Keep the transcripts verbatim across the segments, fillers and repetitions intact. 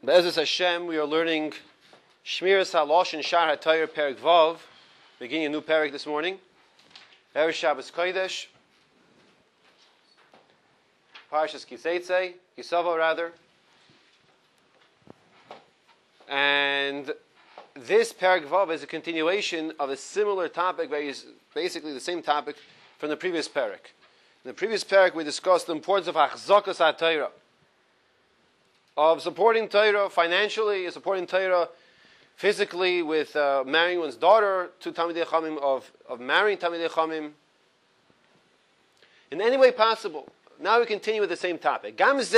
Be'ezus Hashem, we are learning Shmiras Halosh and Shar HaTayr Perek Vav, beginning a new Perek this morning. Erev Shabbos Kodesh, Parshas Kiseitze, Kisavo rather. And this Perek Vav is a continuation of a similar topic, basically the same topic from the previous Perek. In the previous Perek we discussed the importance of Achzakas HaTayra, of supporting Torah financially, supporting Torah physically with uh, marrying one's daughter to Talmidei Chachamim, of, of marrying Talmidei Chachamim, in any way possible. Now we continue with the same topic.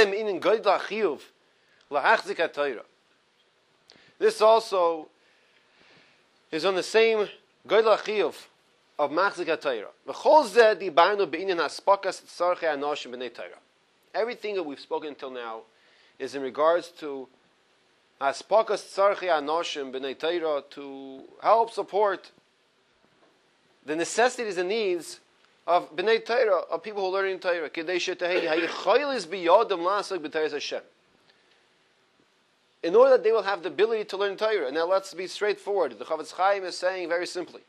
This also is on the same Godel HaChiyuv of Machzik HaTorah. Everything that we've spoken until now is in regards to Aspakas Tzarchi Anoshim B'nei Torah, to help support the necessities and needs of B'nei Torah, of people who are learning Torah. In order that they will have the ability to learn Torah. Now let's be straightforward. The Chavetz Chaim is saying very simply,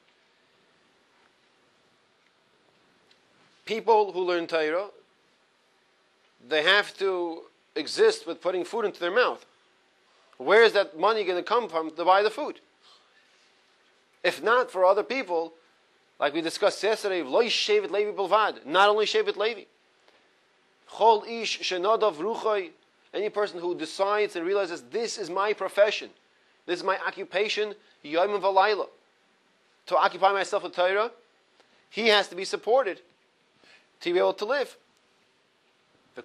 people who learn Torah, they have to exist with putting food into their mouth. Where is that money going to come from to buy the food? If not for other people, like we discussed yesterday, Lo Shevet Levi Bilvad, not only Shevet Levi. Chol Ish Shenadav Ruchai, any person who decides and realizes this is my profession, this is my occupation, Yom V'Layla, to occupy myself with Torah, he has to be supported to be able to live. Now the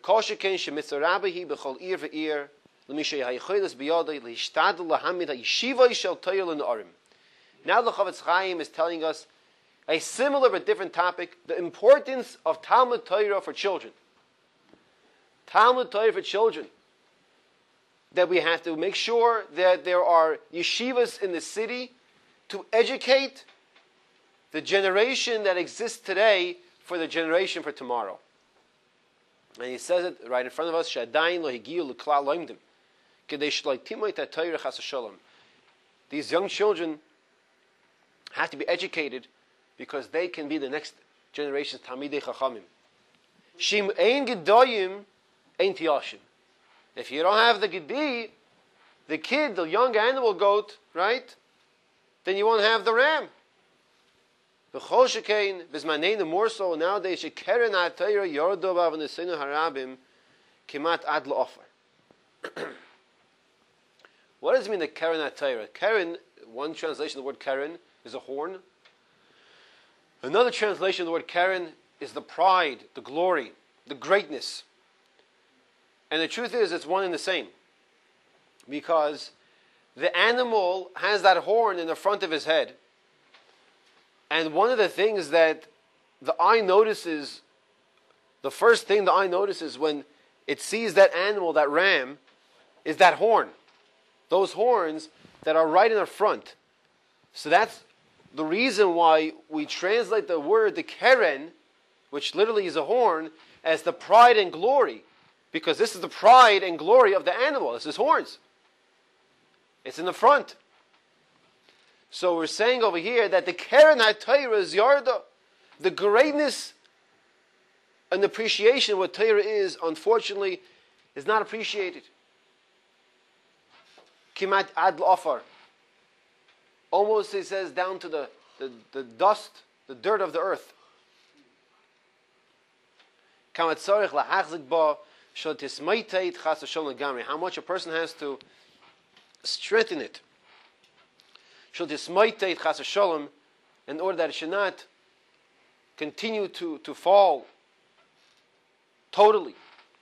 Chavetz Chaim is telling us a similar but different topic, the importance of Talmud Torah for children. Talmud Torah for children. That we have to make sure that there are yeshivas in the city to educate the generation that exists today for the generation for tomorrow. And he says it right in front of us, Shadayin lo higiyu l'klal loimdim, kedei shlo yitimoy et haTorah chas v'shalom. These young children have to be educated because they can be the next generation's Talmidei Chachamim. Shim ein gedoyim ein tiyashim. If you don't have the gedi, the kid, the young animal goat, right, then you won't have the ram. V'chol shekein b'zmaneinu more so nowadays shekeren ha'Torah yordo b'avnesinu harabim kimat ad la'ofar. What does it mean, the keren ha'Torah? Keren, one translation of the word keren is a horn. Another translation of the word keren is the pride, the glory, the greatness. And the truth is, it's one and the same. Because the animal has that horn in the front of his head. And one of the things that the eye notices, the first thing the eye notices when it sees that animal, that ram, is that horn. Those horns that are right in the front. So that's the reason why we translate the word, the keren, which literally is a horn, as the pride and glory. Because this is the pride and glory of the animal. This is horns. It's in the front. So we're saying over here that the keren ha'Torah is yarda. The greatness and appreciation of what Torah is, unfortunately, is not appreciated. Kimat ad l'ofar. Almost, he says, down to the, the, the dust, the dirt of the earth. Kamat tzarich la'achzik ba shel tismaiteit chas v'shalom legamri. How much a person has to strengthen it. Shel tismaiteit chas v'shalom, in order that it should not continue to, to fall totally.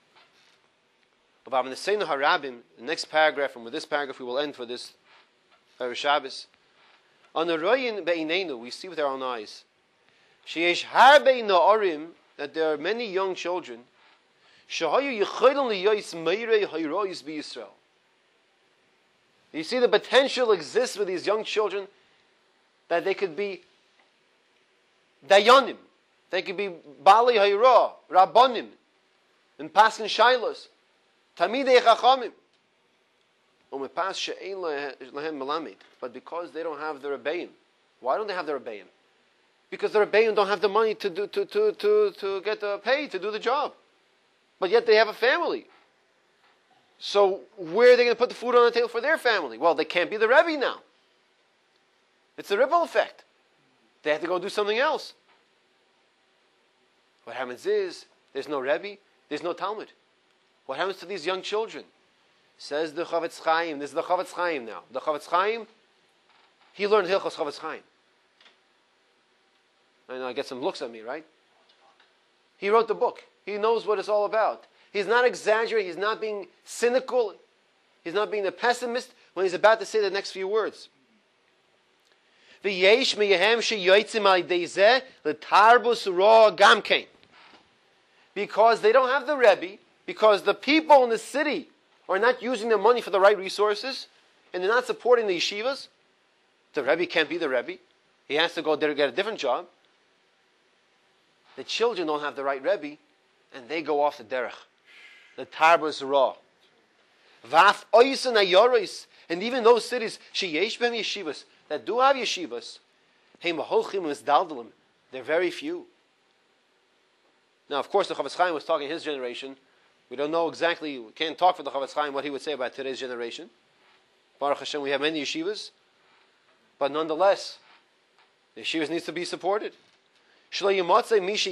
The next paragraph, and with this paragraph we will end for this Erev Shabbos. On the royin be'inenu, we see with our own eyes, sheyesh harbe na'arim, that there are many young children, shehayu yichaylim liyos meirei hayrois b'Yisrael. You see the potential exists with these young children that they could be dayanim, they could be bali hayra, rabbanim, and paskin shailos, Talmidei Chachamim. But because they don't have the Rebbeim. Why don't they have the Rebbeim? Because the Rebbeim don't have the money to do to to to to get the pay to do the job. But yet they have a family. So where are they going to put the food on the table for their family? Well, they can't be the Rebbe now. It's a ripple effect. They have to go do something else. What happens is, there's no Rebbe, there's no Talmud. What happens to these young children? Says the Chavetz Chaim, this is the Chavetz Chaim now. The Chavetz Chaim, he learned Hilchos Chavetz Chaim. I know I get some looks at me, right? He wrote the book. He knows what it's all about. He's not exaggerating. He's not being cynical. He's not being a pessimist when he's about to say the next few words. Because they don't have the Rebbe, because the people in the city are not using their money for the right resources, and they're not supporting the yeshivas, the Rebbe can't be the Rebbe. He has to go there to get a different job. The children don't have the right Rebbe, and they go off the derech. The tarbus raw. Vaf oisen ayoris, and even those cities, sheyesh b'hem yeshivas, that do have yeshivas, hey maholchim misdaldalim, they're very few. Now, of course, the Chavetz Chaim was talking his generation. We don't know exactly, we can't talk for the Chavetz Chaim what he would say about today's generation. Baruch Hashem, we have many yeshivas, but nonetheless, the yeshivas needs to be supported. Even those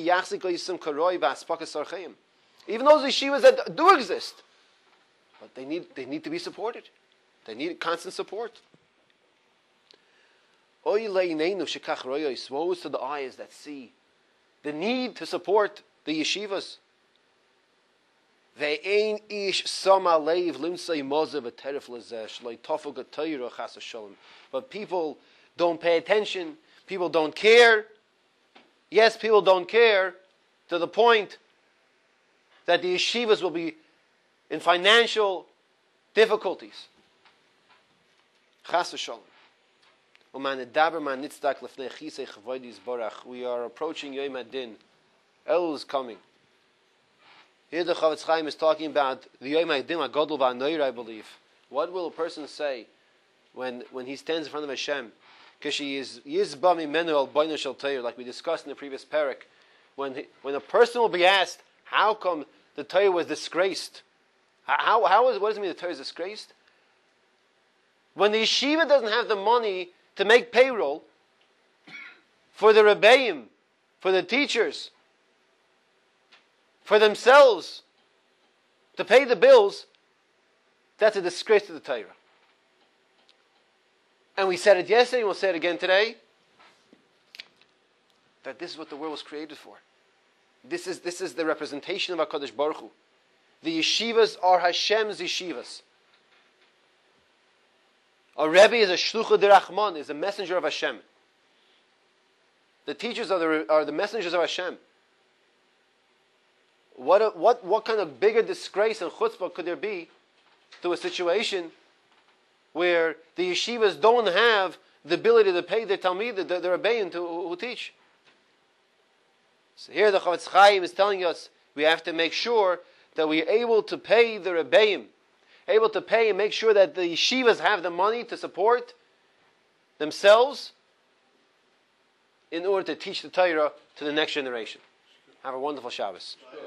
yeshivas that do exist, but they need they need to be supported. They need constant support. Woe to the eyes that see the need to support the yeshivas. But people don't pay attention. People don't care. Yes, people don't care to the point that the yeshivas will be in financial difficulties. Chas v'shalom. We are approaching Yom Adin. Elul is coming. Here the Chavetz Chaim is talking about the Yom Adin HaGadol VaHanoir, I believe. What will a person say when, when he stands in front of Hashem? Because she is Yizba Mimenu Al Boino Shel Torah, like we discussed in the previous parak. When he, when a person will be asked, how come the Torah was disgraced? How, how is, what does it mean the Torah is disgraced? When the yeshiva doesn't have the money to make payroll for the rebbeim, for the teachers, for themselves, to pay the bills, that's a disgrace to the Torah. And we said it yesterday, and we'll say it again today, that this is what the world was created for. This is, this is the representation of HaKadosh Baruch Hu. The yeshivas are Hashem's yeshivas. A Rebbe is a shlucha d'Rachman, is a messenger of Hashem. The teachers are the, are the messengers of Hashem. What, a, what, what kind of bigger disgrace and chutzpah could there be to a situation where the yeshivas don't have the ability to pay their talmid, the, the rebbeim to who, who teach? So here the Chavetz Chaim is telling us we have to make sure that we are able to pay the rebbeim, able to pay and make sure that the yeshivas have the money to support themselves in order to teach the Torah to the next generation. Have a wonderful Shabbos.